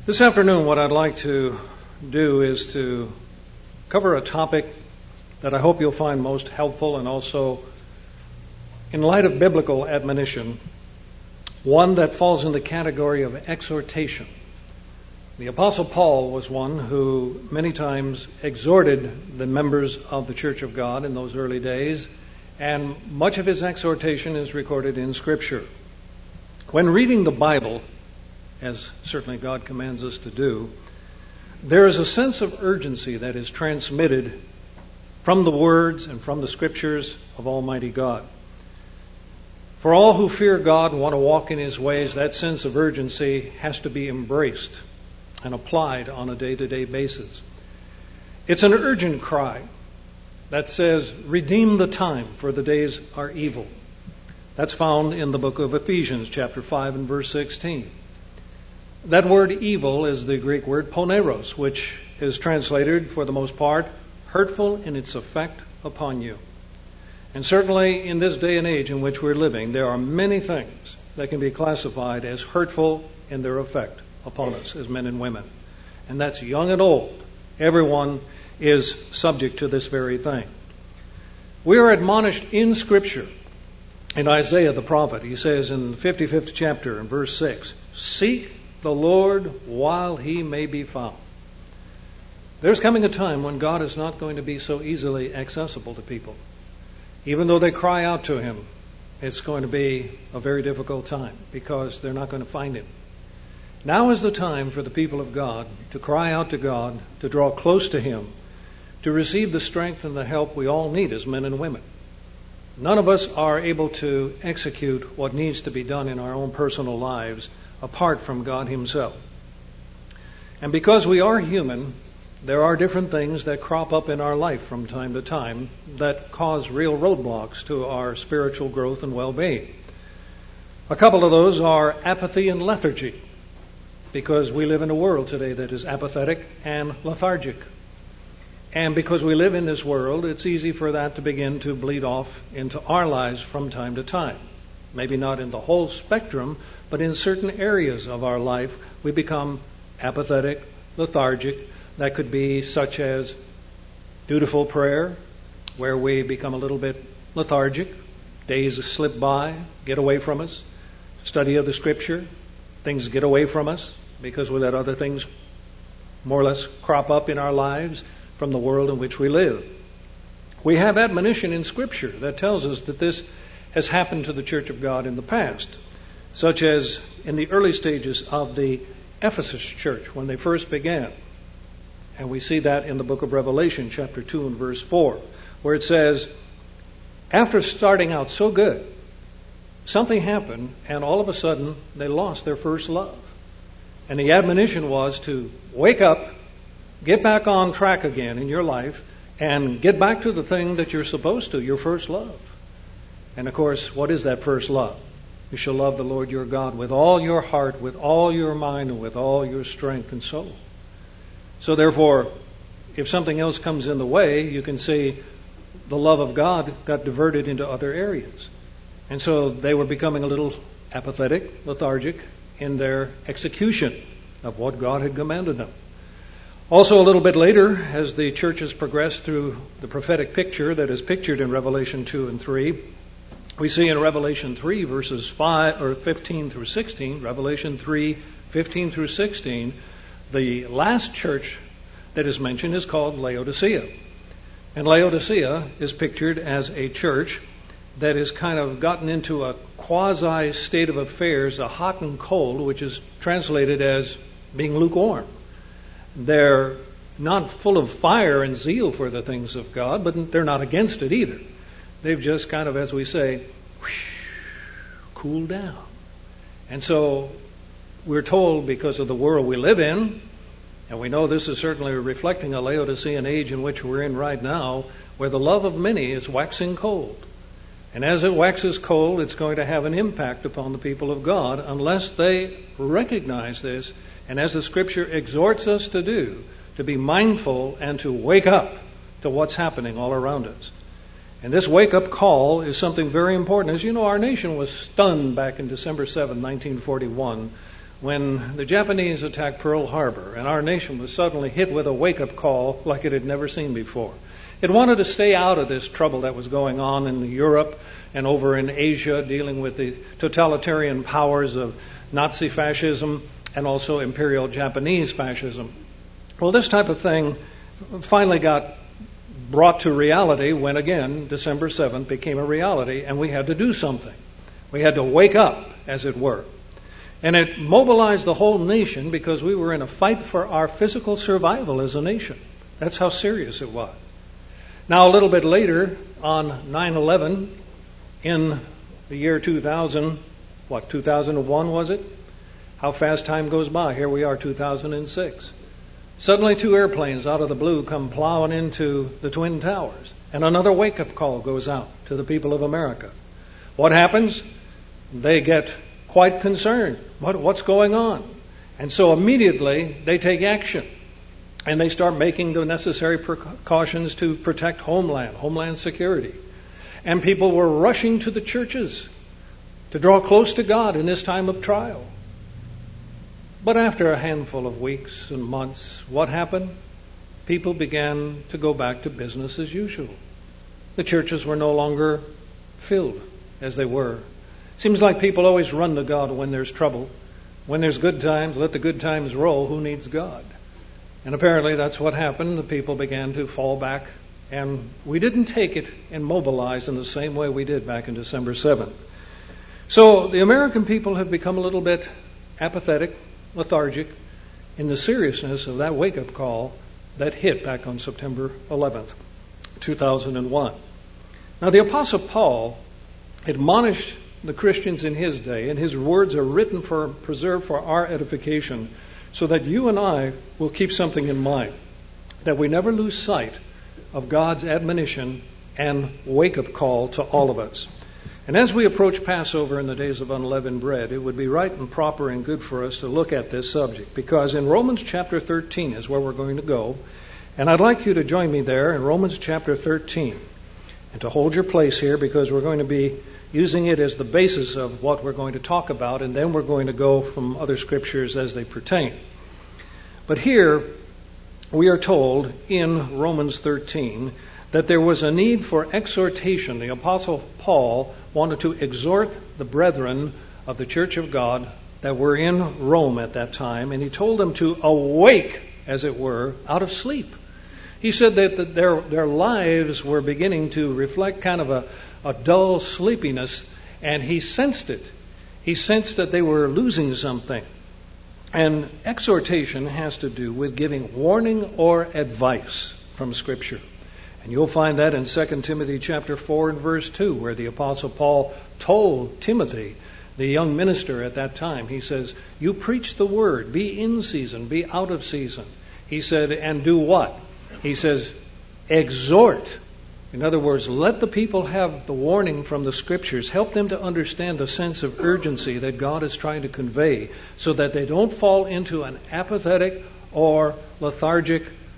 This afternoon, what I'd like to do is to cover a topic that I hope you'll find most helpful and also, in light of biblical admonition, one that falls in the category of exhortation. The Apostle Paul was one who many times exhorted the members of the Church of God in those early days, and much of his exhortation is recorded in Scripture. When reading the Bible, as certainly God commands us to do, there is a sense of urgency that is transmitted from the words and from the Scriptures of Almighty God. For all who fear God and want to walk in His ways, that sense of urgency has to be embraced and applied on a day-to-day basis. It's an urgent cry that says, "Redeem the time, for the days are evil." That's found in the book of Ephesians, chapter 5 and verse 16. That word evil is the Greek word poneros, which is translated, for the most part, hurtful in its effect upon you. And certainly in this day and age in which we're living, there are many things that can be classified as hurtful in their effect upon us as men and women. And that's young and old. Everyone is subject to this very thing. We are admonished in Scripture. In Isaiah the prophet, he says in the 55th chapter in verse 6, "Seek the Lord while He may be found." There's coming a time when God is not going to be so easily accessible to people. Even though they cry out to Him, it's going to be a very difficult time because they're not going to find Him. Now is the time for the people of God to cry out to God, to draw close to Him, to receive the strength and the help we all need as men and women. None of us are able to execute what needs to be done in our own personal lives apart from God Himself. And because we are human, there are different things that crop up in our life from time to time that cause real roadblocks to our spiritual growth and well-being. A couple of those are apathy and lethargy, because we live in a world today that is apathetic and lethargic. And because we live in this world, it's easy for that to begin to bleed off into our lives from time to time. Maybe not in the whole spectrum, but in certain areas of our life, we become apathetic, lethargic. That could be such as dutiful prayer, where we become a little bit lethargic. Days slip by, get away from us. Study of the Scripture, things get away from us because we let other things more or less crop up in our lives from the world in which we live. We have admonition in Scripture that tells us that this has happened to the Church of God in the past, such as in the early stages of the Ephesus church when they first began. And we see that in the book of Revelation, chapter 2 and verse 4, where it says, after starting out so good, something happened, and all of a sudden they lost their first love. And the admonition was to wake up, get back on track again in your life, and get back to the thing that you're supposed to, your first love. And of course, what is that first love? You shall love the Lord your God with all your heart, with all your mind, and with all your strength and soul. So therefore, if something else comes in the way, you can see the love of God got diverted into other areas. And so they were becoming a little apathetic, lethargic in their execution of what God had commanded them. Also, a little bit later, as the church has progressed through the prophetic picture that is pictured in Revelation 2 and 3, we see in Revelation 3 verses 15 through 16, Revelation 3, 15 through 16, the last church that is mentioned is called Laodicea. And Laodicea is pictured as a church that has kind of gotten into a quasi state of affairs, a hot and cold, which is translated as being lukewarm. They're not full of fire and zeal for the things of God, but they're not against it either. They've just kind of, as we say, cooled down. And so we're told, because of the world we live in, and we know this is certainly reflecting a Laodicean age in which we're in right now, where the love of many is waxing cold. And as it waxes cold, it's going to have an impact upon the people of God unless they recognize this, and as the Scripture exhorts us to do, to be mindful and to wake up to what's happening all around us. And this wake-up call is something very important. As you know, our nation was stunned back in December 7, 1941, when the Japanese attacked Pearl Harbor, and our nation was suddenly hit with a wake-up call like it had never seen before. It wanted to stay out of this trouble that was going on in Europe and over in Asia, dealing with the totalitarian powers of Nazi fascism and also Imperial Japanese fascism. Well, this type of thing finally got brought to reality when, again, December 7th became a reality, and we had to do something. We had to wake up, as it were. And it mobilized the whole nation because we were in a fight for our physical survival as a nation. That's how serious it was. Now, a little bit later, on 9/11, in the year 2000, 2001 was it? How fast time goes by. Here we are, 2006. Suddenly 2 airplanes out of the blue come plowing into the Twin Towers, and another wake-up call goes out to the people of America. What happens? They get quite concerned. What's going on? And so immediately they take action, and they start making the necessary precautions to protect homeland security. And people were rushing to the churches to draw close to God in this time of trial. But after a handful of weeks and months, what happened? People began to go back to business as usual. The churches were no longer filled as they were. Seems like people always run to God when there's trouble. When there's good times, let the good times roll. Who needs God? And apparently that's what happened. The people began to fall back, and we didn't take it and mobilize in the same way we did back in December 7th. So the American people have become a little bit apathetic, lethargic in the seriousness of that wake-up call that hit back on September 11th, 2001. Now, the Apostle Paul admonished the Christians in his day, and his words are preserved for our edification, so that you and I will keep something in mind, that we never lose sight of God's admonition and wake-up call to all of us. And as we approach Passover in the days of unleavened bread, it would be right and proper and good for us to look at this subject, because in Romans chapter 13 is where we're going to go, and I'd like you to join me there in Romans chapter 13, and to hold your place here, because we're going to be using it as the basis of what we're going to talk about, and then we're going to go from other scriptures as they pertain. But here we are told in Romans 13 that there was a need for exhortation. The Apostle Paul wanted to exhort the brethren of the Church of God that were in Rome at that time, and he told them to awake, as it were, out of sleep. He said that their lives were beginning to reflect kind of a dull sleepiness, and he sensed it. He sensed that they were losing something. And exhortation has to do with giving warning or advice from Scripture. And you'll find that in 2 Timothy chapter 4 and verse 2, where the Apostle Paul told Timothy, the young minister at that time, he says, you preach the word, be in season, be out of season. He said, and do what? He says, exhort. In other words, let the people have the warning from the Scriptures. Help them to understand the sense of urgency that God is trying to convey, so that they don't fall into an apathetic or lethargic,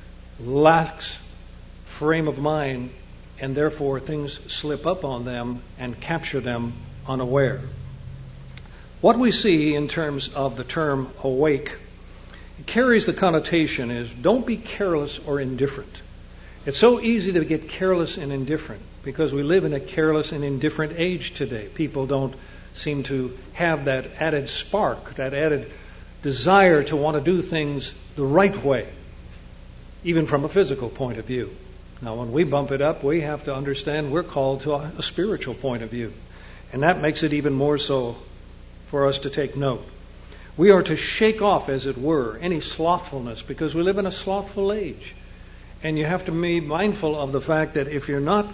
lax frame of mind, and therefore things slip up on them and capture them unaware. What we see in terms of the term awake, it carries the connotation is don't be careless or indifferent. It's so easy to get careless and indifferent because we live in a careless and indifferent age today. People don't seem to have that added spark, that added desire to want to do things the right way, even from a physical point of view. Now, when we bump it up, we have to understand we're called to a spiritual point of view. And that makes it even more so for us to take note. We are to shake off, as it were, any slothfulness, because we live in a slothful age. And you have to be mindful of the fact that if you're not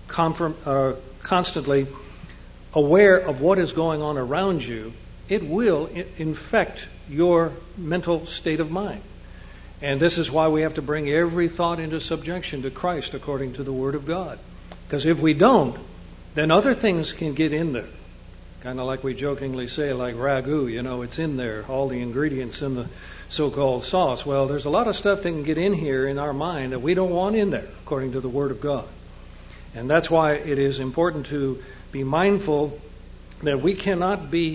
constantly aware of what is going on around you, it will infect your mental state of mind. And this is why we have to bring every thought into subjection to Christ according to the Word of God. Because if we don't, then other things can get in there. Kind of like we jokingly say, like ragu, it's in there, all the ingredients in the so-called sauce. Well, there's a lot of stuff that can get in here in our mind that we don't want in there, according to the Word of God. And that's why it is important to be mindful that we cannot be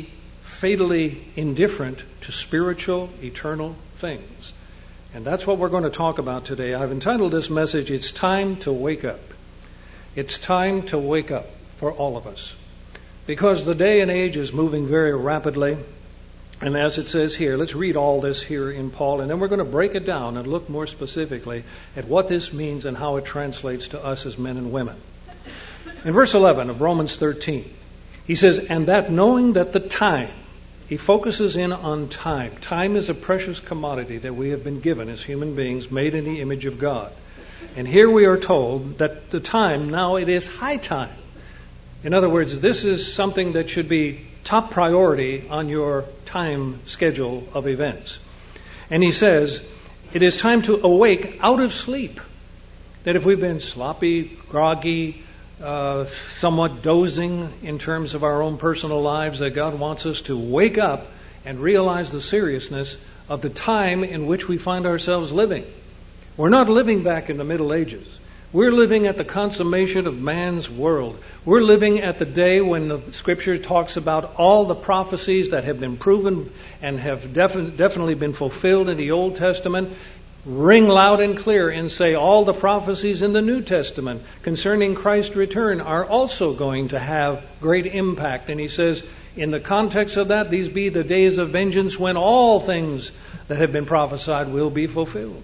fatally indifferent to spiritual, eternal things. And that's what we're going to talk about today. I've entitled this message, It's Time to Wake Up. It's time to wake up for all of us. Because the day and age is moving very rapidly. And as it says here, let's read all this here in Paul, and then we're going to break it down and look more specifically at what this means and how it translates to us as men and women. In verse 11 of Romans 13, he says, and that knowing that the time, he focuses in on time. Time is a precious commodity that we have been given as human beings made in the image of God. And here we are told that the time, now it is high time. In other words, this is something that should be top priority on your time schedule of events. And he says, it is time to awake out of sleep. That if we've been sloppy, groggy, somewhat dozing in terms of our own personal lives, that God wants us to wake up and realize the seriousness of the time in which we find ourselves living. We're not living back in the Middle Ages. We're living at the consummation of man's world. We're living at the day when the Scripture talks about all the prophecies that have been proven and have definitely been fulfilled in the Old Testament. Ring loud and clear and say all the prophecies in the New Testament concerning Christ's return are also going to have great impact. And he says, in the context of that, these be the days of vengeance when all things that have been prophesied will be fulfilled.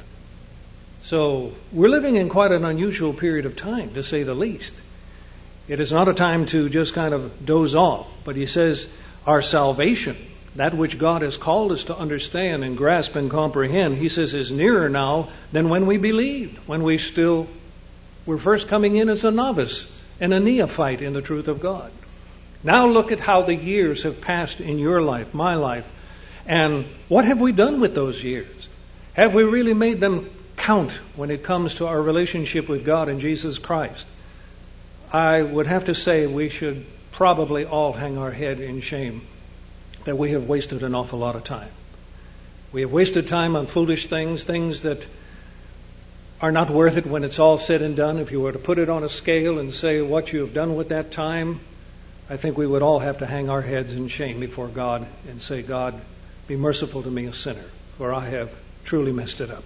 So we're living in quite an unusual period of time, to say the least. It is not a time to just kind of doze off, but he says our salvation, that which God has called us to understand and grasp and comprehend, he says is nearer now than when we believed, when we were first coming in as a novice and a neophyte in the truth of God. Now look at how the years have passed in your life, my life, and what have we done with those years? Have we really made them count when it comes to our relationship with God and Jesus Christ? I would have to say we should probably all hang our head in shame that we have wasted an awful lot of time. We have wasted time on foolish things that are not worth it when it's all said and done. If you were to put it on a scale and say what you have done with that time, I think we would all have to hang our heads in shame before God and say, God, be merciful to me, a sinner, for I have truly messed it up.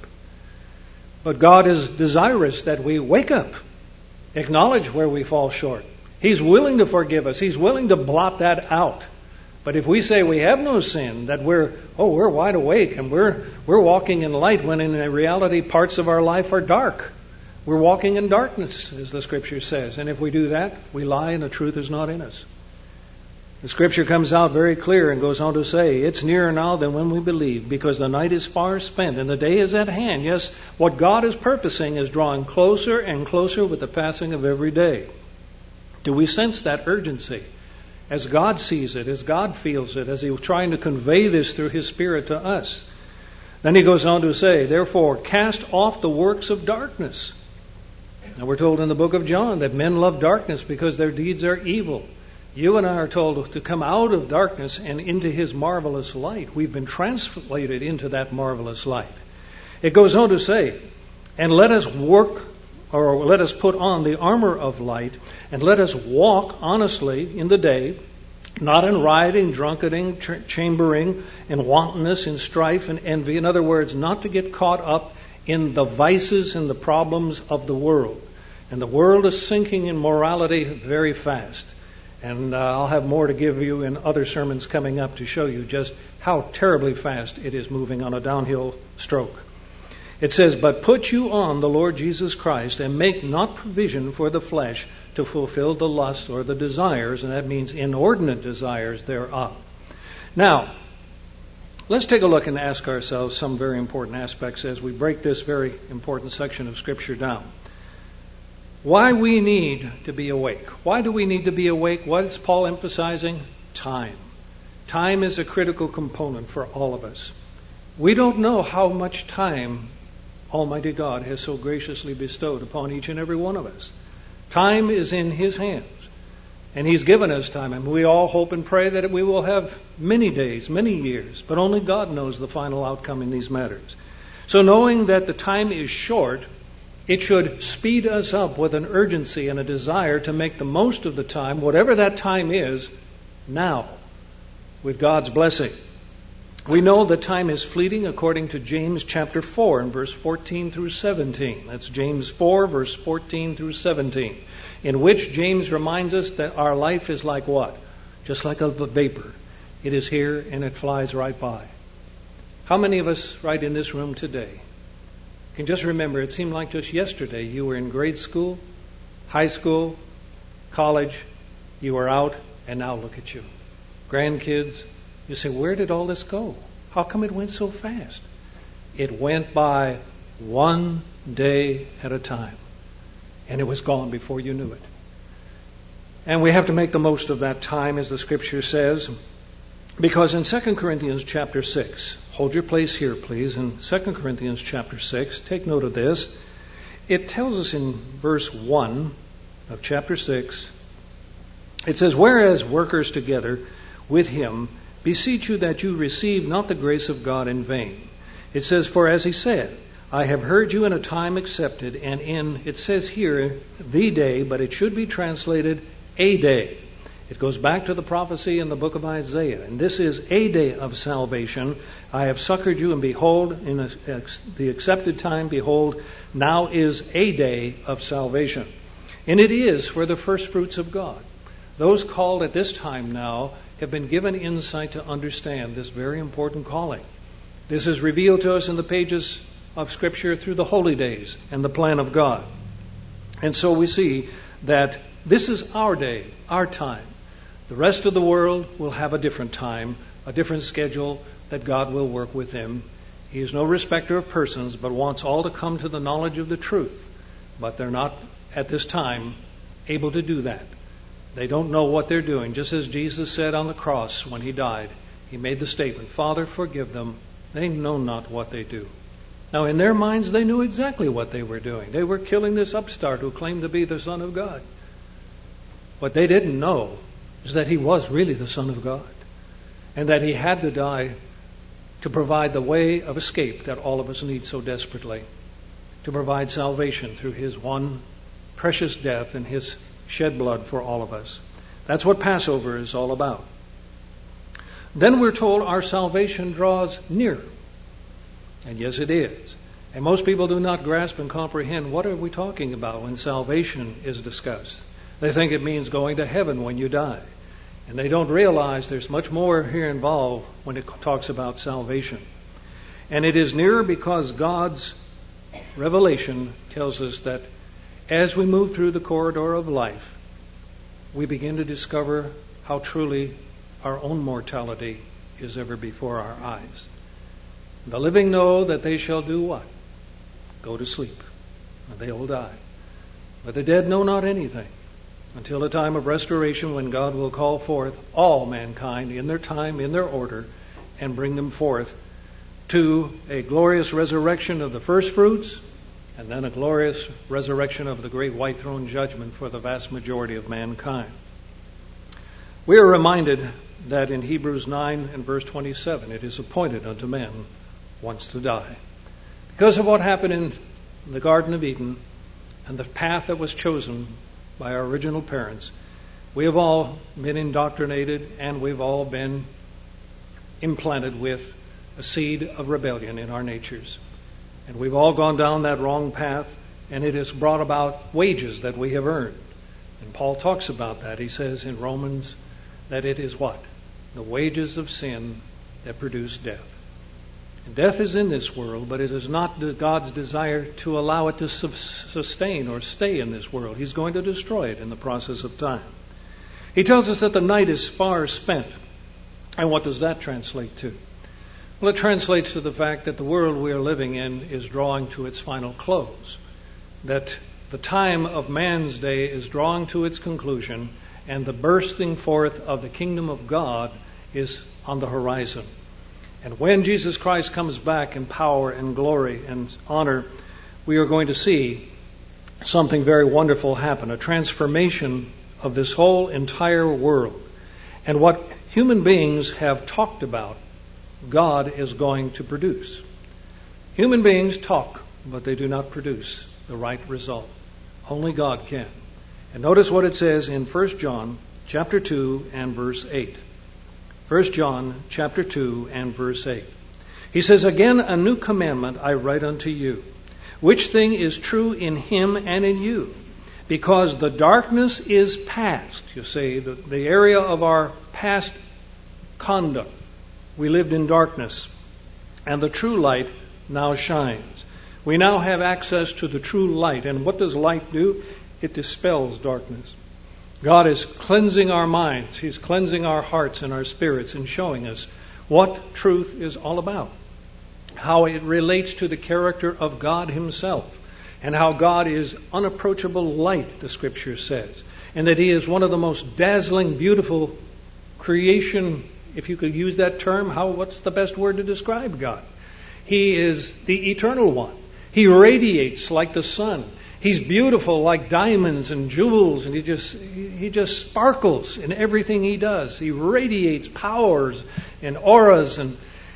But God is desirous that we wake up, acknowledge where we fall short. He's willing to forgive us. He's willing to blot that out. But if we say we have no sin, that we're wide awake and we're walking in light when in reality parts of our life are dark. We're walking in darkness, as the Scripture says. And if we do that, we lie and the truth is not in us. The Scripture comes out very clear and goes on to say, it's nearer now than when we believe, because the night is far spent and the day is at hand. Yes, what God is purposing is drawing closer and closer with the passing of every day. Do we sense that urgency? As God sees it, as God feels it, as He's trying to convey this through His Spirit to us. Then He goes on to say, therefore, cast off the works of darkness. Now we're told in the book of John that men love darkness because their deeds are evil. You and I are told to come out of darkness and into His marvelous light. We've been translated into that marvelous light. It goes on to say, and let us let us put on the armor of light, and let us walk honestly in the day, not in rioting, drunkening, chambering, in wantonness, in strife and envy. In other words, not to get caught up in the vices and the problems of the world. And the world is sinking in morality very fast. And I'll have more to give you in other sermons coming up to show you just how terribly fast it is moving on a downhill stroke. It says, but put you on the Lord Jesus Christ and make not provision for the flesh to fulfill the lusts or the desires, and that means inordinate desires thereof. Now, let's take a look and ask ourselves some very important aspects as we break this very important section of Scripture down. Why we need to be awake. Why do we need to be awake? What is Paul emphasizing? Time. Time is a critical component for all of us. We don't know how much time Almighty God has so graciously bestowed upon each and every one of us. Time is in His hands. And He's given us time. And we all hope and pray that we will have many days, many years. But only God knows the final outcome in these matters. So knowing that the time is short, it should speed us up with an urgency and a desire to make the most of the time, whatever that time is, now. with God's blessing. We know that time is fleeting according to James chapter 4 and verse 14 through 17. That's James 4 verse 14 through 17, in which James reminds us that our life is like what? Just like a vapor. It is here and it flies right by. How many of us right in this room today can just remember it seemed like just yesterday you were in grade school, high school, college, you were out, and now look at you. Grandkids, you say, where did all this go? How come it went so fast? It went by one day at a time, and it was gone before you knew it. And we have to make the most of that time, as the Scripture says, because in 2 Corinthians chapter 6, hold your place here, please, in 2 Corinthians chapter 6, take note of this. It tells us in verse 1 of chapter 6, it says, whereas workers together with him, beseech you that you receive not the grace of God in vain. It says, for as he said, I have heard you in a time accepted, and in, it says here, the day, but it should be translated, a day. It goes back to the prophecy in the book of Isaiah. And this is a day of salvation. I have succored you, and behold, in the accepted time, behold, now is a day of salvation. And it is for the first fruits of God. Those called at this time now have been given insight to understand this very important calling. This is revealed to us in the pages of Scripture through the holy days and the plan of God. And so we see that this is our day, our time. The rest of the world will have a different time, a different schedule that God will work with them. He is no respecter of persons, but wants all to come to the knowledge of the truth. But they're not, at this time, able to do that. They don't know what they're doing. Just as Jesus said on the cross when he died, he made the statement, Father, forgive them. They know not what they do. Now, in their minds, they knew exactly what they were doing. They were killing this upstart who claimed to be the Son of God. What they didn't know is that he was really the Son of God, and that he had to die to provide the way of escape that all of us need so desperately, to provide salvation through his one precious death and his shed blood for all of us. That's what Passover is all about. Then we're told our salvation draws near. And yes, it is. And most people do not grasp and comprehend what are we talking about when salvation is discussed. They think it means going to heaven when you die. And they don't realize there's much more here involved when it talks about salvation. And it is nearer because God's revelation tells us that as we move through the corridor of life, we begin to discover how truly our own mortality is ever before our eyes. The living know that they shall do what? Go to sleep, and they will die. But the dead know not anything until the time of restoration, when God will call forth all mankind in their time, in their order, and bring them forth to a glorious resurrection of the first fruits, and then a glorious resurrection of the great white throne judgment for the vast majority of mankind. We are reminded that in Hebrews 9 and verse 27, it is appointed unto men once to die. Because of what happened in the Garden of Eden and the path that was chosen by our original parents, we have all been indoctrinated and we've all been implanted with a seed of rebellion in our natures. And we've all gone down that wrong path, and it has brought about wages that we have earned. And Paul talks about that. He says in Romans that it is what? The wages of sin that produce death. And death is in this world, but it is not God's desire to allow it to sustain or stay in this world. He's going to destroy it in the process of time. He tells us that the night is far spent. And what does that translate to? Well, it translates to the fact that the world we are living in is drawing to its final close. That the time of man's day is drawing to its conclusion, and the bursting forth of the kingdom of God is on the horizon. And when Jesus Christ comes back in power and glory and honor, we are going to see something very wonderful happen, a transformation of this whole entire world. And what human beings have talked about, God is going to produce. Human beings talk, but they do not produce the right result. Only God can. And notice what it says in 1 John chapter 2 and verse 8. 1 John chapter 2 and verse 8. He says, "Again, a new commandment I write unto you, which thing is true in him and in you, because the darkness is past." You see, the area of our past conduct. We lived in darkness, and the true light now shines. We now have access to the true light. And what does light do? It dispels darkness. God is cleansing our minds. He's cleansing our hearts and our spirits and showing us what truth is all about, how it relates to the character of God Himself, and how God is unapproachable light, the Scripture says, and that He is one of the most dazzling, beautiful creation, if you could use that term. What's the best word to describe God? He is the eternal one. He radiates like the sun. He's beautiful like diamonds and jewels, and he just sparkles in everything He does. He radiates powers and auras, and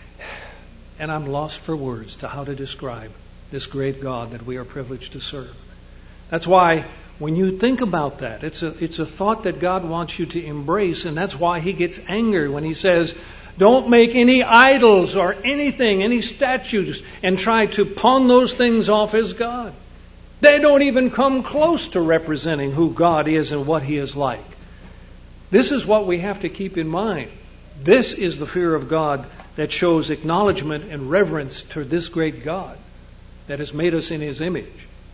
I'm lost for words to how to describe this great God that we are privileged to serve. That's why when you think about that, it's a thought that God wants you to embrace, and that's why He gets angry when He says, "Don't make any idols or anything, any statues, and try to pawn those things off as God." They don't even come close to representing who God is and what He is like. This is what we have to keep in mind. This is the fear of God that shows acknowledgement and reverence to this great God that has made us in His image.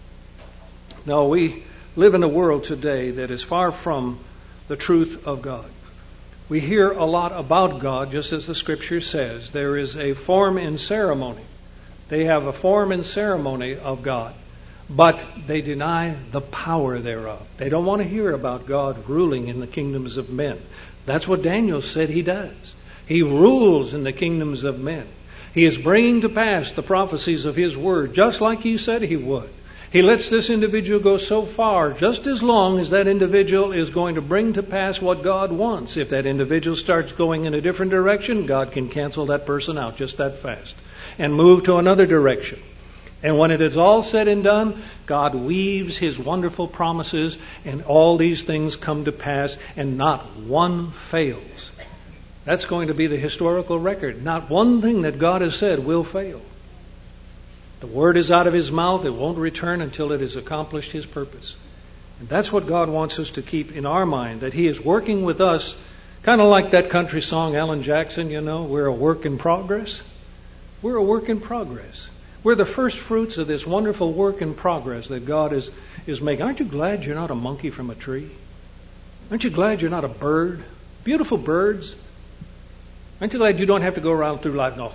Now, we live in a world today that is far from the truth of God. We hear a lot about God, just as the Scripture says. There is a form and ceremony. They have a form and ceremony of God, but they deny the power thereof. They don't want to hear about God ruling in the kingdoms of men. That's what Daniel said He does. He rules in the kingdoms of men. He is bringing to pass the prophecies of His word, just like He said He would. He lets this individual go so far, just as long as that individual is going to bring to pass what God wants. If that individual starts going in a different direction, God can cancel that person out just that fast and move to another direction. And when it is all said and done, God weaves His wonderful promises, and all these things come to pass, and not one fails. That's going to be the historical record. Not one thing that God has said will fail. The word is out of His mouth. It won't return until it has accomplished His purpose. And that's what God wants us to keep in our mind, that He is working with us, kind of like that country song, Alan Jackson, we're a work in progress. We're a work in progress. We're the first fruits of this wonderful work in progress that God is making. Aren't you glad you're not a monkey from a tree? Aren't you glad you're not a bird? Beautiful birds. Aren't you glad you don't have to go around through life and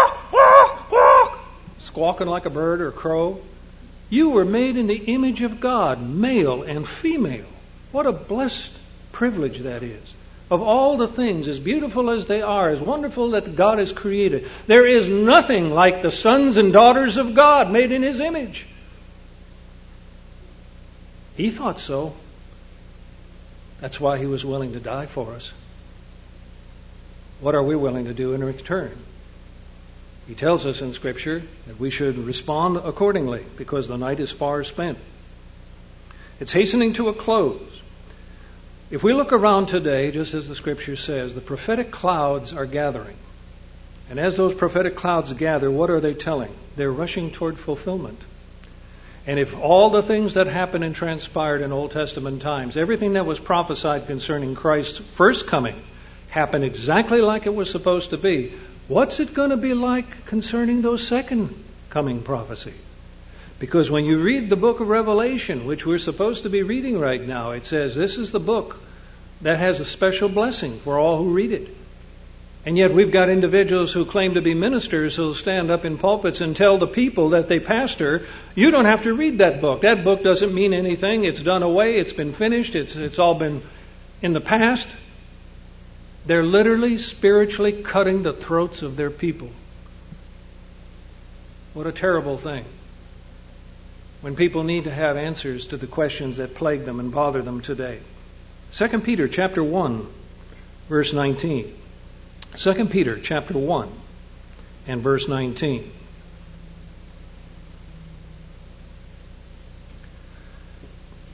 all squawking like a bird or a crow? You were made in the image of God, male and female. What a blessed privilege that is. Of all the things, as beautiful as they are, as wonderful that God has created, there is nothing like the sons and daughters of God made in His image. He thought so. That's why He was willing to die for us. What are we willing to do in return? He tells us in Scripture that we should respond accordingly because the night is far spent. It's hastening to a close. If we look around today, just as the Scripture says, the prophetic clouds are gathering. And as those prophetic clouds gather, what are they telling? They're rushing toward fulfillment. And if all the things that happened and transpired in Old Testament times, everything that was prophesied concerning Christ's first coming, happened exactly like it was supposed to be, what's it going to be like concerning those second coming prophecies? Because when you read the book of Revelation, which we're supposed to be reading right now, it says this is the book that has a special blessing for all who read it. And yet we've got individuals who claim to be ministers who'll stand up in pulpits and tell the people that they pastor, you don't have to read that book. That book doesn't mean anything. It's done away. It's been finished. It's all been in the past. They're literally spiritually cutting the throats of their people. What a terrible thing. When people need to have answers to the questions that plague them and bother them today. 2 Peter chapter 1, verse 19. 2 Peter chapter 1 and verse 19.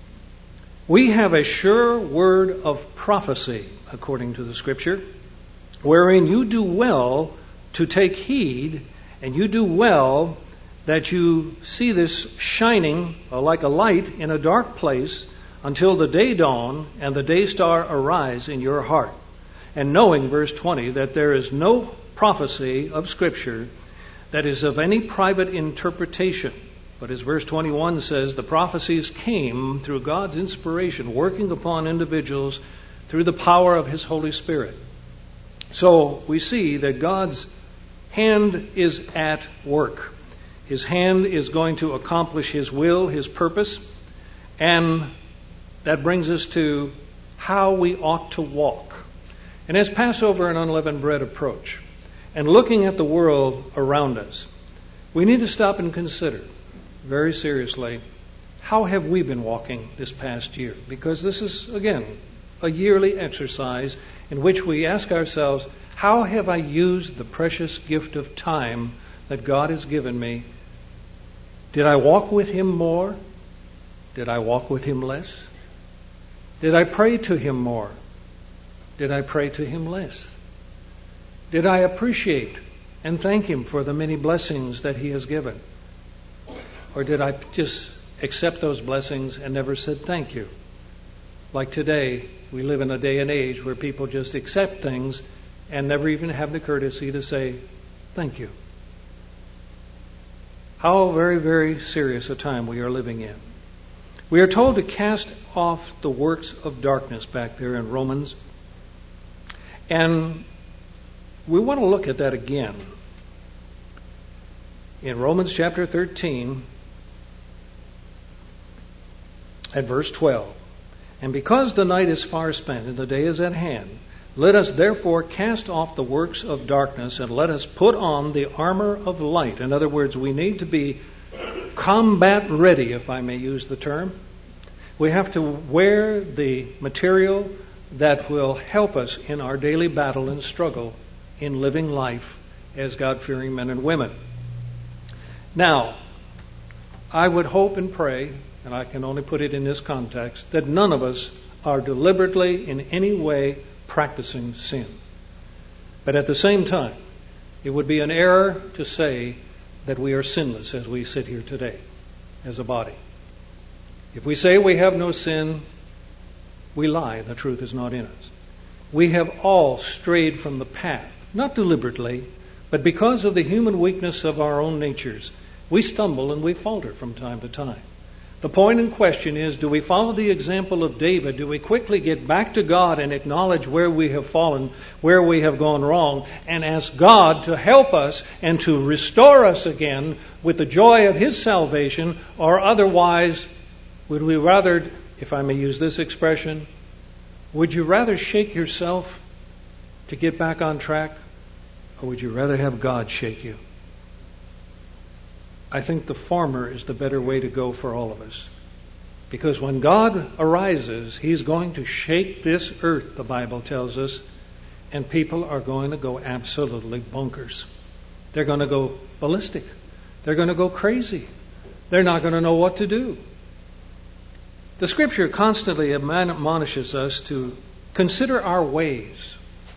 We have a sure word of prophecy, according to the Scripture, wherein you do well to take heed, and you do well that you see this shining like a light in a dark place until the day dawn and the day star arise in your heart. And knowing, verse 20, that there is no prophecy of Scripture that is of any private interpretation. But as verse 21 says, the prophecies came through God's inspiration, working upon individuals through the power of His Holy Spirit. So we see that God's hand is at work. His hand is going to accomplish His will, His purpose, and that brings us to how we ought to walk. And as Passover and unleavened bread approach, and looking at the world around us, we need to stop and consider very seriously, how have we been walking this past year? Because this is, again, a yearly exercise in which we ask ourselves, how have I used the precious gift of time that God has given me? Did I walk with Him more? Did I walk with Him less? Did I pray to Him more? Did I pray to Him less? Did I appreciate and thank Him for the many blessings that He has given? Or did I just accept those blessings and never said thank you? Like today, we live in a day and age where people just accept things and never even have the courtesy to say thank you. How very, very serious a time we are living in. We are told to cast off the works of darkness back there in Romans. And we want to look at that again. In Romans chapter 13, at verse 12. And because the night is far spent and the day is at hand, let us therefore cast off the works of darkness and let us put on the armor of light. In other words, we need to be combat ready, if I may use the term. We have to wear the material that will help us in our daily battle and struggle in living life as God-fearing men and women. Now, I would hope and pray, and I can only put it in this context, that none of us are deliberately in any way practicing sin. But at the same time, it would be an error to say that we are sinless as we sit here today as a body. If we say we have no sin, we lie. The truth is not in us. We have all strayed from the path, not deliberately, but because of the human weakness of our own natures. We stumble and we falter from time to time. The point in question is, do we follow the example of David? Do we quickly get back to God and acknowledge where we have fallen, where we have gone wrong, and ask God to help us and to restore us again with the joy of His salvation? Or otherwise, would we rather, if I may use this expression, would you rather shake yourself to get back on track, or would you rather have God shake you? I think the former is the better way to go for all of us. Because when God arises, He's going to shake this earth, the Bible tells us, and people are going to go absolutely bonkers. They're going to go ballistic. They're going to go crazy. They're not going to know what to do. The Scripture constantly admonishes us to consider our ways.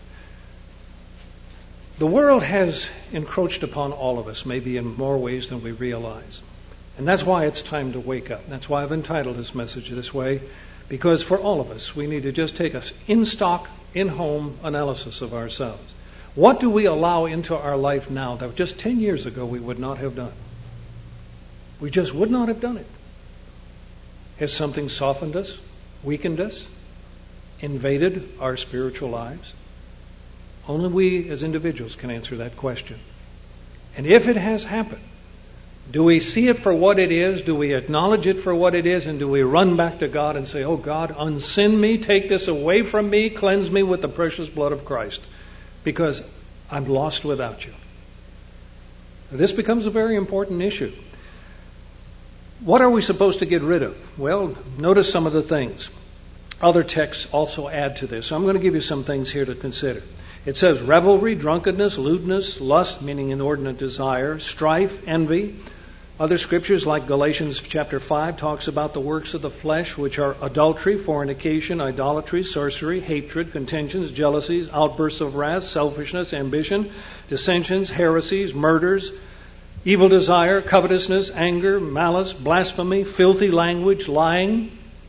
The world has encroached upon all of us, maybe in more ways than we realize. And that's why it's time to wake up. That's why I've entitled this message this way, because for all of us, we need to just take an in-stock, in-home analysis of ourselves. What do we allow into our life now that just 10 years ago we would not have done? We just would not have done it. Has something softened us, weakened us, invaded our spiritual lives? Only we as individuals can answer that question. And if it has happened, do we see it for what it is? Do we acknowledge it for what it is? And do we run back to God and say, oh God, unsin me, take this away from me, cleanse me with the precious blood of Christ, because I'm lost without you. This becomes a very important issue. What are we supposed to get rid of? Well, notice some of the things. Other texts also add to this. So I'm going to give you some things here to consider. It says revelry, drunkenness, lewdness, lust, meaning inordinate desire, strife, envy, Other scriptures like Galatians chapter 5 talks about the works of the flesh, which are adultery, fornication, idolatry, sorcery, hatred, contentions, jealousies, outbursts of wrath, selfishness, ambition, dissensions, heresies, murders, evil desire, covetousness, anger, malice, blasphemy, filthy language, lying.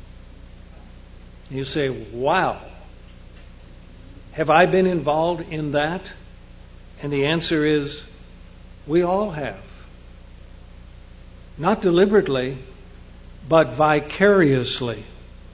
You say, wow, have I been involved in that? And the answer is, we all have. Not deliberately, but vicariously.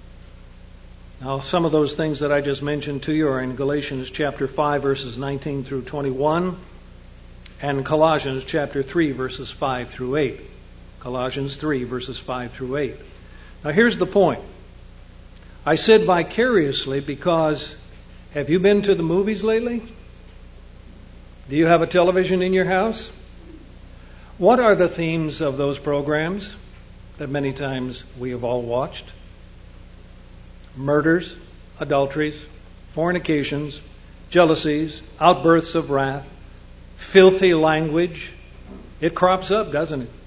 Now, some of those things that I just mentioned to you are in Galatians chapter 5, verses 19 through 21, and Colossians chapter 3, verses 5 through 8. Colossians 3, verses 5 through 8. Now, here's the point. I said vicariously because, have you been to the movies lately? Do you have a television in your house? What are the themes of those programs that many times we have all watched? Murders, adulteries, fornications, jealousies, outbursts of wrath, filthy language. It crops up, doesn't it?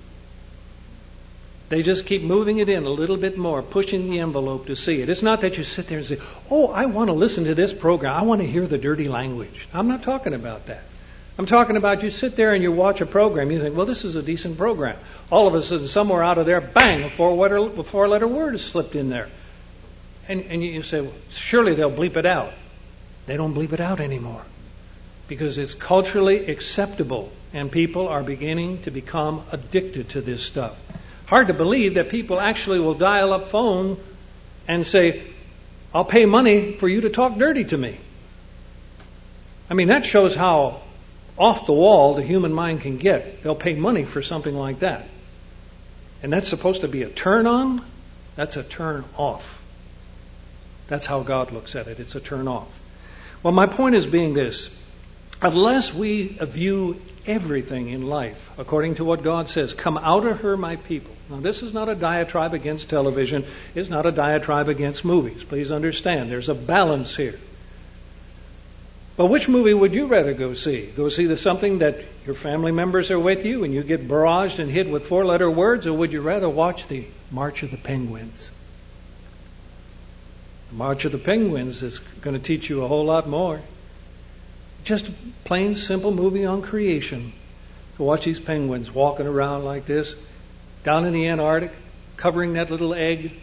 They just keep moving it in a little bit more, pushing the envelope to see it. It's not that you sit there and say, oh, I want to listen to this program. I want to hear the dirty language. I'm not talking about that. I'm talking about you sit there and you watch a program. You think, well, this is a decent program. All of a sudden, somewhere out of there, bang, a four-letter word is slipped in there. And you say, well, surely they'll bleep it out. They don't bleep it out anymore because it's culturally acceptable and people are beginning to become addicted to this stuff. Hard to believe that people actually will dial up phone and say, I'll pay money for you to talk dirty to me. I mean, that shows how off the wall the human mind can get. They'll pay money for something like that. And that's supposed to be a turn on? That's a turn off. That's how God looks at it. It's a turn off. Well, my point is being this. Unless we view everything in life according to what God says, come out of her, my people. Now, this is not a diatribe against television. It's not a diatribe against movies. Please understand, there's a balance here. But which movie would you rather go see? Go see something that your family members are with you and you get barraged and hit with four-letter words, or would you rather watch the March of the Penguins? The March of the Penguins is going to teach you a whole lot more. Just a plain, simple movie on creation. To watch these penguins walking around like this, down in the Antarctic, covering that little egg,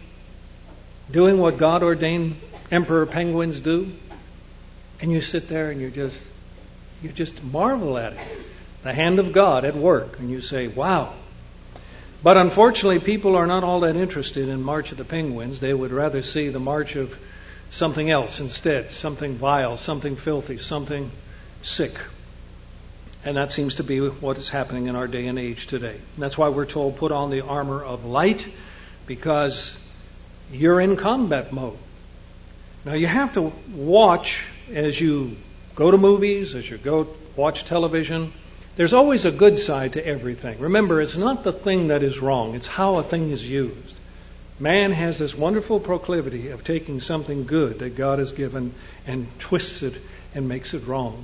doing what God ordained emperor penguins do. And you sit there and you just marvel at it. The hand of God at work. And you say, wow. But unfortunately, people are not all that interested in March of the Penguins. They would rather see the march of something else instead. Something vile, something filthy, something sick. And that seems to be what is happening in our day and age today. And that's why we're told, put on the armor of light, because you're in combat mode. Now you have to watch as you go to movies, as you go watch television. There's always a good side to everything. Remember, it's not the thing that is wrong. It's how a thing is used. Man has this wonderful proclivity of taking something good that God has given and twists it and makes it wrong.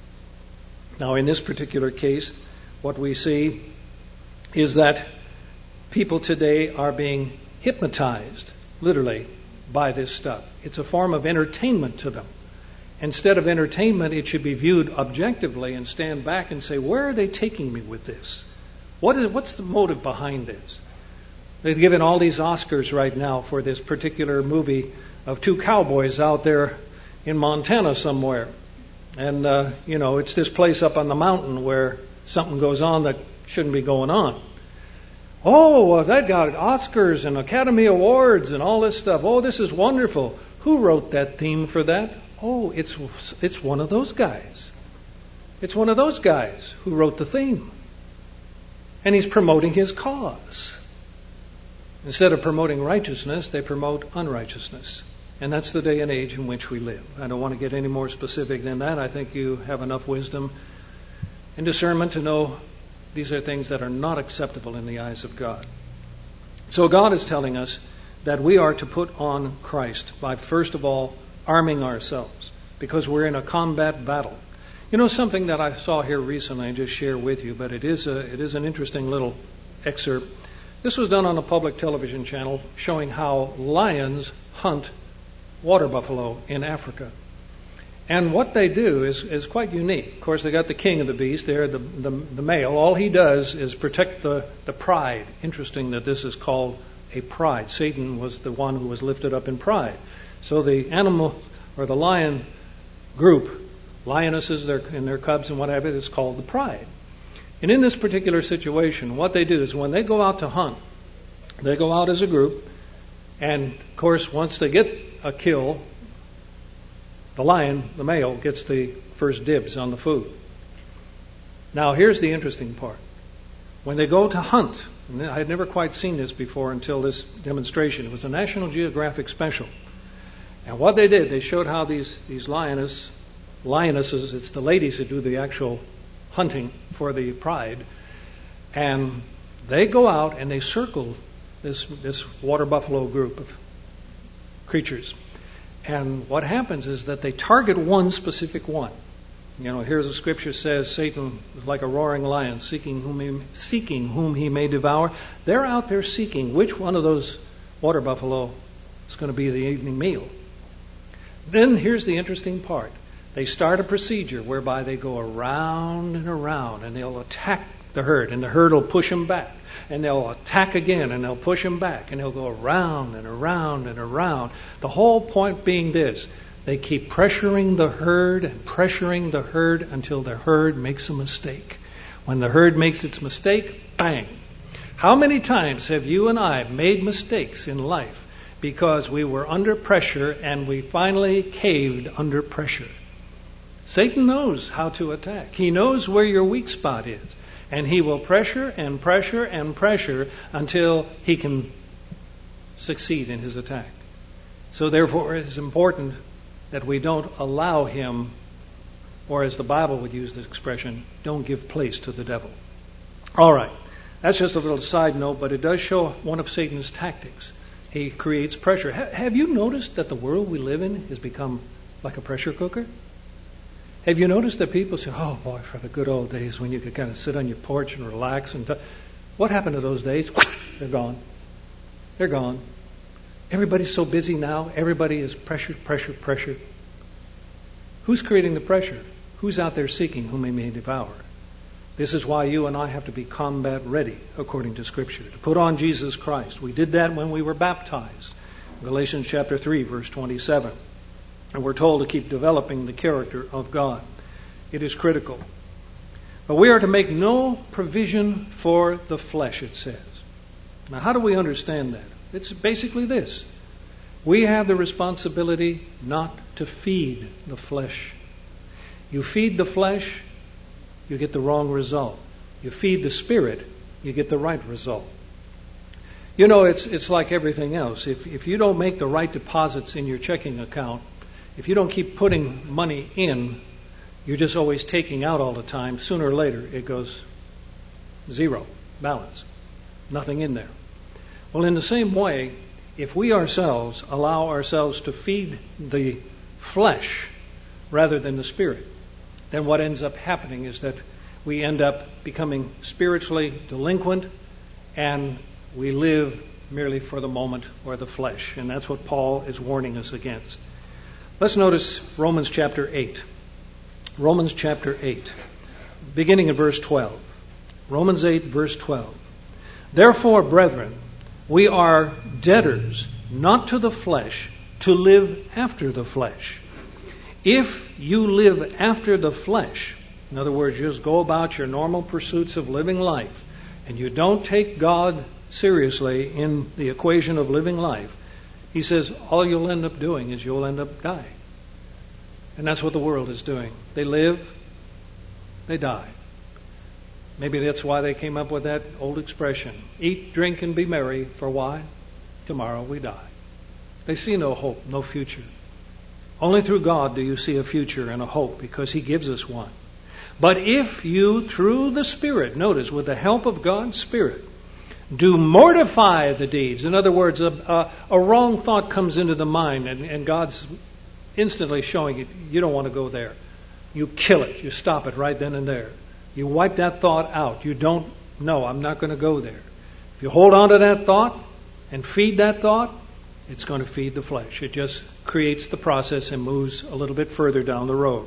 Now, in this particular case, what we see is that people today are being hypnotized, literally, by this stuff. It's a form of entertainment to them. Instead of entertainment, it should be viewed objectively and stand back and say, where are they taking me with this? What's the motive behind this? They've given all these Oscars right now for this particular movie of two cowboys out there in Montana somewhere. And, it's this place up on the mountain where something goes on that shouldn't be going on. Oh, well, that got Oscars and Academy Awards and all this stuff. Oh, this is wonderful. Who wrote that theme for that? Oh, it's one of those guys. It's one of those guys who wrote the theme. And he's promoting his cause. Instead of promoting righteousness, they promote unrighteousness. And that's the day and age in which we live. I don't want to get any more specific than that. I think you have enough wisdom and discernment to know these are things that are not acceptable in the eyes of God. So God is telling us that we are to put on Christ by, first of all, arming ourselves, because we're in a combat battle. You know, something that I saw here recently and just share with you, but it is an interesting little excerpt. This was done on a public television channel showing how lions hunt water buffalo in Africa. And what they do is quite unique. Of course, they got the king of the beast there, the male. All he does is protect the pride. Interesting that this is called a pride. Satan was the one who was lifted up in pride. So the animal, or the lion group, lionesses and their cubs and whatever, is called the pride. And in this particular situation, what they do is when they go out to hunt, they go out as a group, and of course, once they get a kill, the lion, the male, gets the first dibs on the food. Now, here's the interesting part. When they go to hunt, and I had never quite seen this before until this demonstration. It was a National Geographic special. And what they did, they showed how these lionesses, it's the ladies who do the actual hunting for the pride, and they go out and they circle this water buffalo group of creatures. And what happens is that they target one specific one. You know, here's the scripture says, Satan is like a roaring lion, seeking whom he may devour. They're out there seeking which one of those water buffalo is going to be the evening meal. Then here's the interesting part. They start a procedure whereby they go around and around, and they'll attack the herd, and the herd will push them back. And they'll attack again, and they'll push them back, and they'll go around and around and around. The whole point being this: they keep pressuring the herd until the herd makes a mistake. When the herd makes its mistake, bang. How many times have you and I made mistakes in life because we were under pressure and we finally caved under pressure? Satan knows how to attack. He knows where your weak spot is. And he will pressure and pressure and pressure until he can succeed in his attack. So therefore, it is important that we don't allow him, or as the Bible would use the expression, don't give place to the devil. All right. That's just a little side note, but it does show one of Satan's tactics. He creates pressure. Have you noticed that the world we live in has become like a pressure cooker? Have you noticed that people say, oh boy, for the good old days when you could kind of sit on your porch and relax and what happened to those days? They're gone. They're gone. Everybody's so busy now. Everybody is pressured. Who's creating the pressure? Who's out there seeking whom he may devour? This is why you and I have to be combat ready, according to Scripture, to put on Jesus Christ. We did that when we were baptized. Galatians chapter 3, verse 27. And we're told to keep developing the character of God. It is critical. But we are to make no provision for the flesh, it says. Now, how do we understand that? It's basically this. We have the responsibility not to feed the flesh. You feed the flesh, you get the wrong result. You feed the spirit, you get the right result. You know, it's like everything else. If you don't make the right deposits in your checking account, if you don't keep putting money in, you're just always taking out all the time. Sooner or later, it goes zero, balance, nothing in there. Well, in the same way, if we ourselves allow ourselves to feed the flesh rather than the spirit, then what ends up happening is that we end up becoming spiritually delinquent and we live merely for the moment or the flesh. And that's what Paul is warning us against. Let's notice Romans chapter 8. Romans chapter 8, beginning in verse 12. Romans 8, verse 12. Therefore, brethren, we are debtors, not to the flesh, to live after the flesh. If you live after the flesh, in other words, you just go about your normal pursuits of living life, and you don't take God seriously in the equation of living life, he says all you'll end up doing is you'll end up dying. And that's what the world is doing. They live, they die. Maybe that's why they came up with that old expression, eat, drink, and be merry, for why? Tomorrow we die. They see no hope, no future. Only through God do you see a future and a hope, because he gives us one. But if you, through the Spirit, notice, with the help of God's Spirit, do mortify the deeds. In other words, a wrong thought comes into the mind, and God's instantly showing you don't want to go there. You kill it. You stop it right then and there. You wipe that thought out. You don't, no, I'm not going to go there. If you hold on to that thought and feed that thought, it's going to feed the flesh. It just creates the process and moves a little bit further down the road.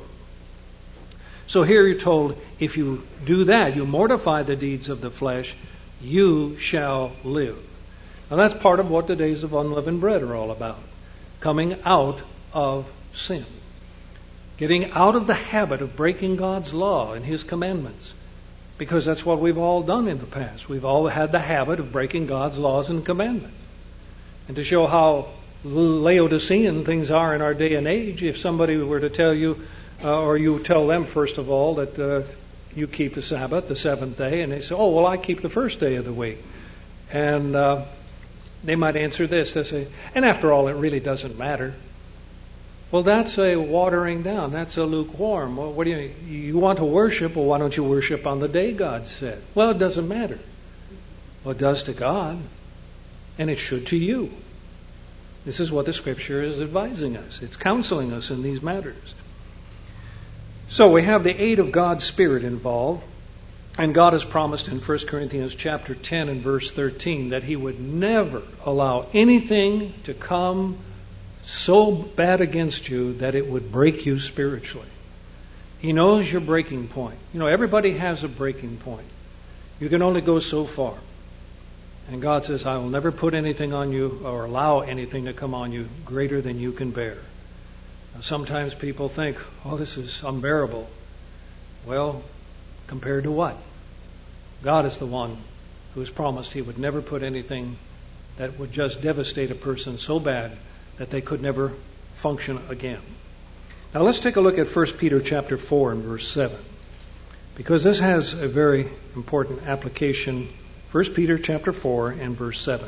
So here you're told, if you do that, you mortify the deeds of the flesh, you shall live. Now that's part of what the days of unleavened bread are all about. Coming out of sin. Getting out of the habit of breaking God's law and His commandments. Because that's what we've all done in the past. We've all had the habit of breaking God's laws and commandments. And to show how Laodicean things are in our day and age, if somebody were to tell you, or you tell them first of all that you keep the Sabbath, the seventh day, and they say, oh, well, I keep the first day of the week. And they might answer this. They say, and after all, it really doesn't matter. Well, that's a watering down. That's a lukewarm. Well, what do you want to worship? Well, why don't you worship on the day God said? Well, it doesn't matter. Well, it does to God, and it should to you. This is what the Scripture is advising us. It's counseling us in these matters. So we have the aid of God's Spirit involved, and God has promised in 1 Corinthians chapter 10 and verse 13 that He would never allow anything to come so bad against you that it would break you spiritually. He knows your breaking point. You know, everybody has a breaking point. You can only go so far. And God says, I will never put anything on you or allow anything to come on you greater than you can bear. Now, sometimes people think, oh, this is unbearable. Well, compared to what? God is the one who has promised He would never put anything that would just devastate a person so bad that they could never function again. Now let's take a look at 1 Peter chapter 4 and verse 7. Because this has a very important application. 1 Peter chapter 4 and verse 7.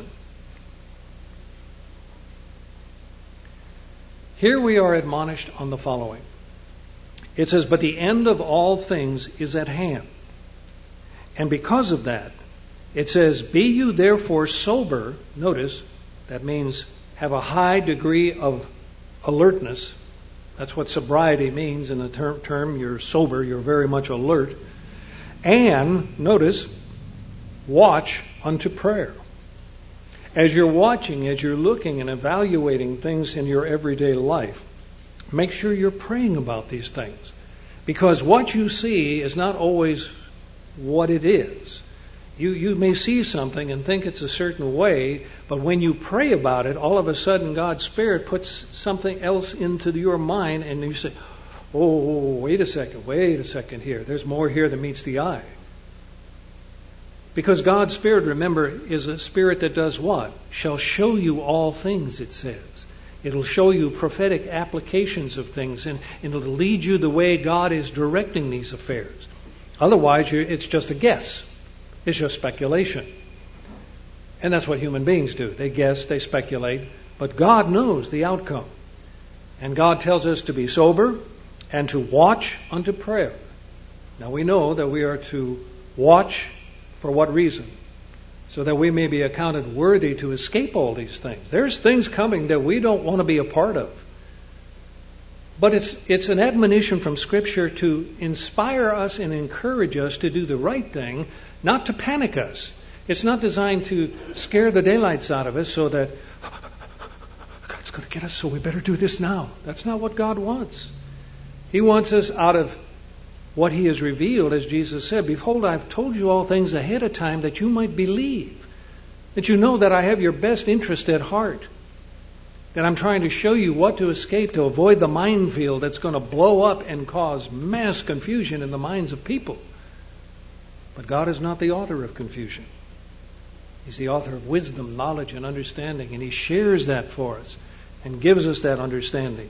Here we are admonished on the following. It says, but the end of all things is at hand. And because of that, it says, be you therefore sober. Notice, that means have a high degree of alertness. That's what sobriety means in the term. You're sober, you're very much alert. And, notice, watch unto prayer. As you're watching, as you're looking and evaluating things in your everyday life, make sure you're praying about these things. Because what you see is not always what it is. You may see something and think it's a certain way, but when you pray about it, all of a sudden God's Spirit puts something else into your mind, and you say, oh, wait a second here. There's more here than meets the eye. Because God's Spirit, remember, is a Spirit that does what? Shall show you all things, it says. It'll show you prophetic applications of things, and it'll lead you the way God is directing these affairs. Otherwise, it's just a guess. It's just speculation. And that's what human beings do. They guess, they speculate, but God knows the outcome. And God tells us to be sober and to watch unto prayer. Now we know that we are to watch for what reason? So that we may be accounted worthy to escape all these things. There's things coming that we don't want to be a part of. But it's an admonition from Scripture to inspire us and encourage us to do the right thing, not to panic us. It's not designed to scare the daylights out of us so that God's going to get us, so we better do this now. That's not what God wants. He wants us out of what He has revealed, as Jesus said, behold, I've told you all things ahead of time that you might believe, that you know that I have your best interest at heart, that I'm trying to show you what to escape to avoid the minefield that's going to blow up and cause mass confusion in the minds of people. But God is not the author of confusion. He's the author of wisdom, knowledge, and understanding, and He shares that for us and gives us that understanding.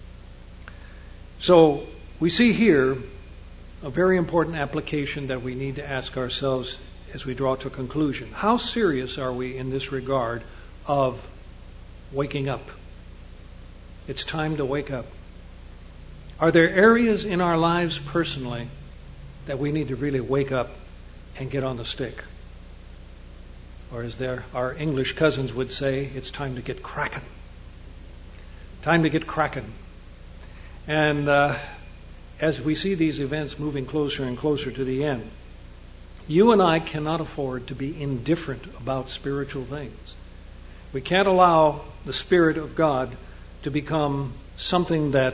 So we see here a very important application that we need to ask ourselves as we draw to a conclusion. How serious are we in this regard of waking up? It's time to wake up. Are there areas in our lives personally that we need to really wake up and get on the stick? Or as our English cousins would say, it's time to get cracking. Time to get cracking. And as we see these events moving closer and closer to the end, You and I cannot afford to be indifferent about spiritual things. We can't allow the Spirit of God to become something that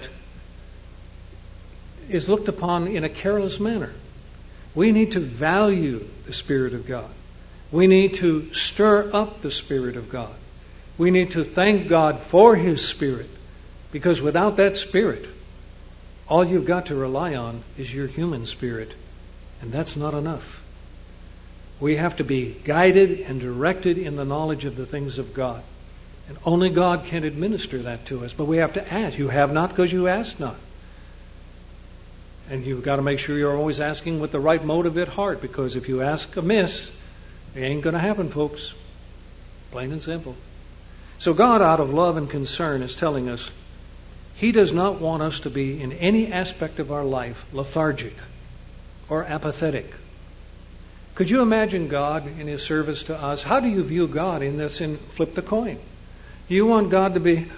is looked upon in a careless manner. We need to value the Spirit of God. We need to stir up the Spirit of God. We need to thank God for His Spirit, because without that Spirit, all you've got to rely on is your human spirit, and that's not enough. We have to be guided and directed in the knowledge of the things of God. And only God can administer that to us. But we have to ask. You have not because you ask not. And you've got to make sure you're always asking with the right motive at heart, because if you ask amiss, it ain't going to happen, folks. Plain and simple. So God, out of love and concern, is telling us He does not want us to be in any aspect of our life lethargic or apathetic. Could you imagine God in His service to us? How do you view God in this? In flip the coin. Do you want God to be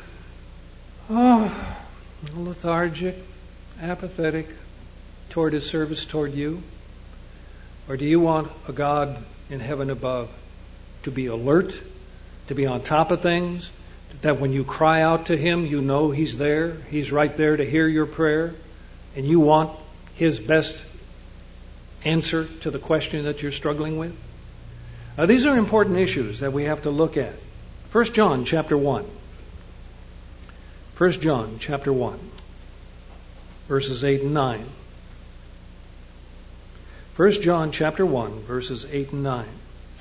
lethargic, apathetic toward His service toward you? Or do you want a God in heaven above to be alert, to be on top of things, that when you cry out to Him, you know He's there, He's right there to hear your prayer, and you want His best answer to the question that you're struggling with? These are important issues that we have to look at. 1 John chapter 1. 1 John chapter 1, verses 8 and 9. 1 John chapter 1, verses 8 and 9.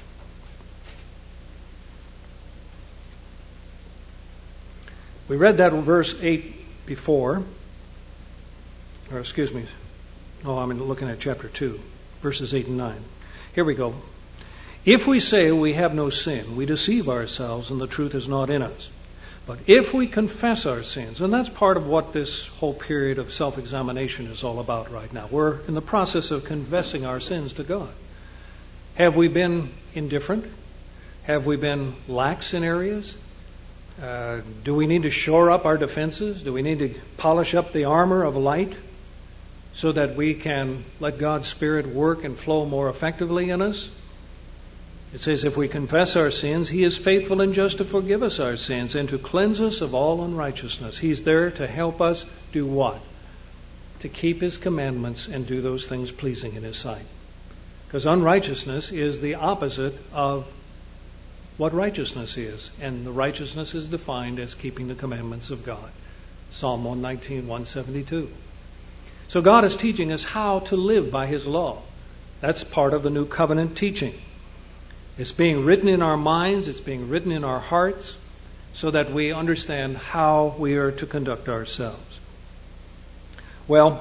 We read that verse 8 before. Or excuse me. Oh, I'm looking at chapter 2, verses 8 and 9. Here we go. If we say we have no sin, we deceive ourselves and the truth is not in us. But if we confess our sins, and that's part of what this whole period of self-examination is all about right now. We're in the process of confessing our sins to God. Have we been indifferent? Have we been lax in areas? Do we need to shore up our defenses? Do we need to polish up the armor of light so that we can let God's Spirit work and flow more effectively in us? It says, if we confess our sins, He is faithful and just to forgive us our sins and to cleanse us of all unrighteousness. He's there to help us do what? To keep His commandments and do those things pleasing in His sight. Because unrighteousness is the opposite of what righteousness is. And the righteousness is defined as keeping the commandments of God. Psalm 119, 172. So God is teaching us how to live by His law. That's part of the new covenant teaching. It's being written in our minds, it's being written in our hearts, so that we understand how we are to conduct ourselves. Well,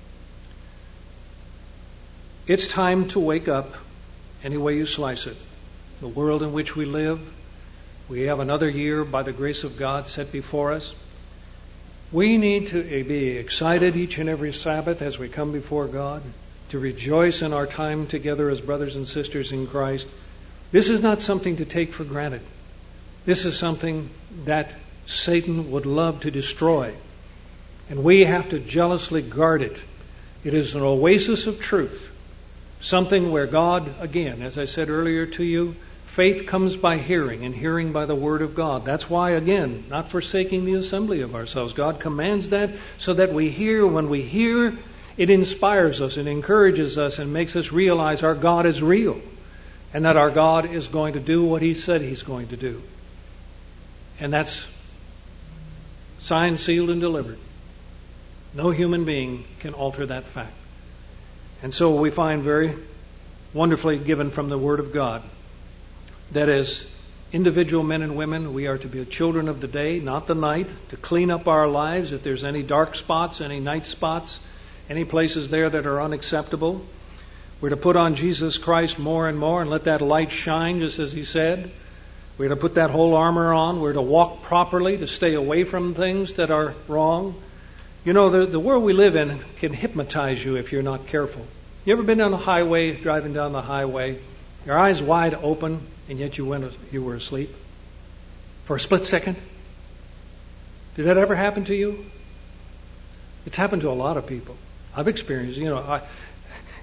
it's time to wake up any way you slice it. The world in which we live, we have another year by the grace of God set before us. We need to be excited each and every Sabbath as we come before God, to rejoice in our time together as brothers and sisters in Christ. This is not something to take for granted. This is something that Satan would love to destroy. And we have to jealously guard it. It is an oasis of truth. Something where God, again, as I said earlier to you, faith comes by hearing, and hearing by the Word of God. That's why, again, not forsaking the assembly of ourselves. God commands that so that we hear. When we hear, it inspires us and encourages us and makes us realize our God is real. And that our God is going to do what He said He's going to do. And that's signed, sealed, and delivered. No human being can alter that fact. And so we find very wonderfully given from the Word of God that as individual men and women, we are to be children of the day, not the night, to clean up our lives if there's any dark spots, any night spots, any places there that are unacceptable. We're to put on Jesus Christ more and more and let that light shine, just as He said. We're to put that whole armor on. We're to walk properly, to stay away from things that are wrong. You know, the world we live in can hypnotize you if you're not careful. You ever been on the highway, driving down the highway, your eyes wide open, and yet you were asleep for a split second? Did that ever happen to you? It's happened to a lot of people. I've experienced,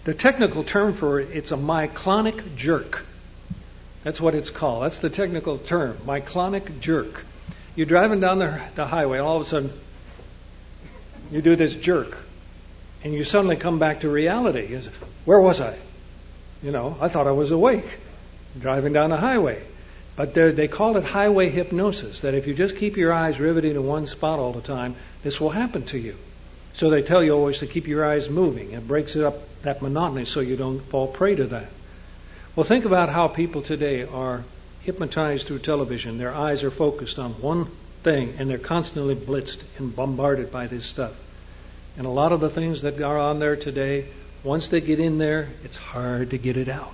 The technical term for it's a myoclonic jerk. That's what it's called. That's the technical term, myoclonic jerk. You're driving down the highway, and all of a sudden, you do this jerk, and you suddenly come back to reality. Where was I? I thought I was awake, driving down the highway. But they call it highway hypnosis, that if you just keep your eyes riveted in one spot all the time, this will happen to you. So they tell you always to keep your eyes moving. It breaks it up, that monotony, so you don't fall prey to that. Well, think about how people today are hypnotized through television. Their eyes are focused on one thing, and they're constantly blitzed and bombarded by this stuff. And a lot of the things that are on there today, once they get in there, it's hard to get it out.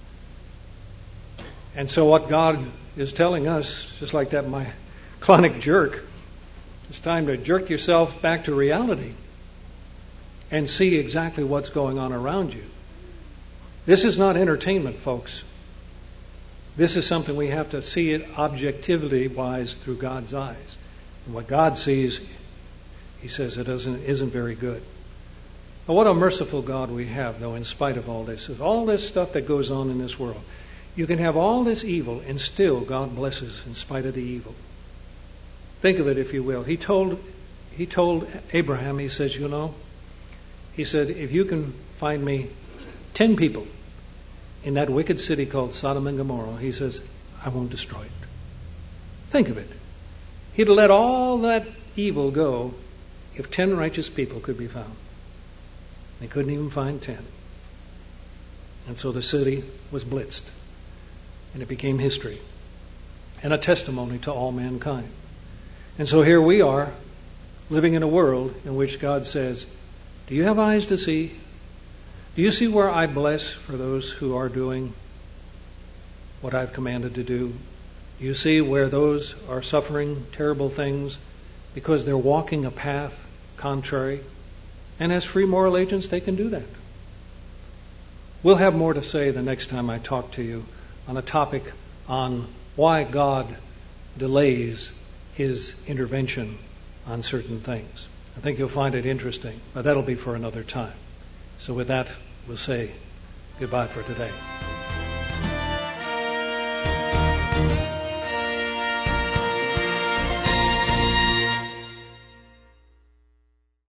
And so what God is telling us, just like that myoclonic jerk, it's time to jerk yourself back to reality and see exactly what's going on around you. This is not entertainment, folks. This is something we have to see it objectivity-wise through God's eyes. And what God sees, He says it isn't very good. But what a merciful God we have, though, in spite of all this. All this stuff that goes on in this world. You can have all this evil, and still God blesses in spite of the evil. Think of it, if you will. He told Abraham, he says, he said, if you can find me 10 people in that wicked city called Sodom and Gomorrah, he says, I won't destroy it. Think of it. He'd let all that evil go if 10 righteous people could be found. They couldn't even find 10. And so the city was blitzed. And it became history and a testimony to all mankind. And so here we are, living in a world in which God says, do you have eyes to see? Do you see where I bless for those who are doing what I've commanded to do? Do you see where those are suffering terrible things because they're walking a path contrary? And as free moral agents, they can do that. We'll have more to say the next time I talk to you on a topic on why God delays His intervention on certain things. I think you'll find it interesting, but that'll be for another time. So with that, we'll say goodbye for today.